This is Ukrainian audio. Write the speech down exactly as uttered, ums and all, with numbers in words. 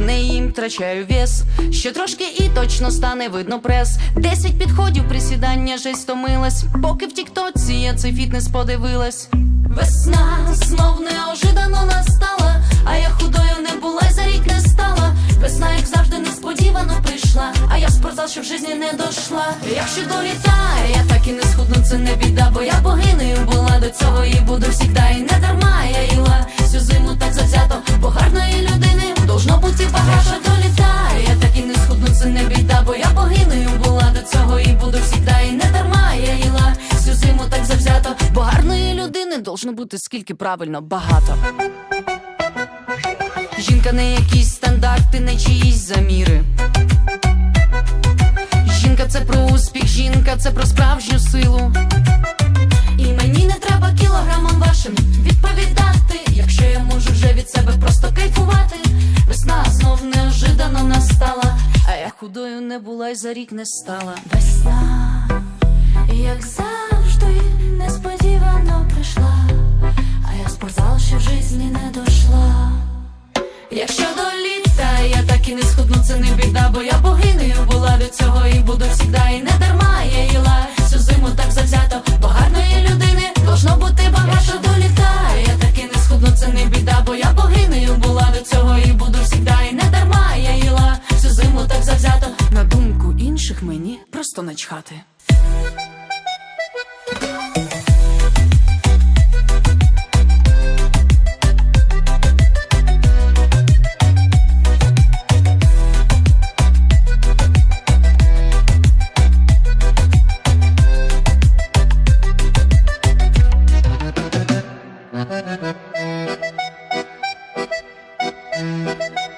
не їм, втрачаю вес. Ще трошки і точно стане видно прес. Десять підходів, присідання, жесть стомилась. Поки в тіктоці я цей фітнес подивилась. Весна знов неожиданно настала, а я худою не була й за рік не стала. Весна, як завжди, несподівано прийшла, а я в спортзал, що в житті не дошла. Якщо долітає, я так і не схудну, це не біда, бо я богинею була до цього і буду всігда. І не дарма я їла всю зиму так завзято, бо гарної людини должно бути багато. Якщо долітає, я так і не схудну, це не біда, бо я богинею була до цього і буду всігда. І не дарма я їла всю зиму так завзято, бо гарної людини должно бути скільки правильно багато. Жінка не якісь стандарти, не чиїсь заміри. Жінка це про успіх, жінка це про справжню силу. І мені не треба кілограмам вашим відповідати, якщо я можу вже від себе просто кайфувати. Весна знов неожиданно настала, а я худою не була й за рік не стала. Весна, як завжди, несподівано прийшла, а я в спортзал ще в житті не дошла. Якщо до літа я так і не схудну, це не біда, бо я богинею була до цього і буду всігда. І не дарма я їла всю зиму так завзято, бо гарної людини должно бути багато. Якщо долітає, я так і не схудну, це не біда, бо я богинею була до цього і буду всігда. І не дарма я їла всю зиму так завзято. На думку інших мені просто начхати. Thank you.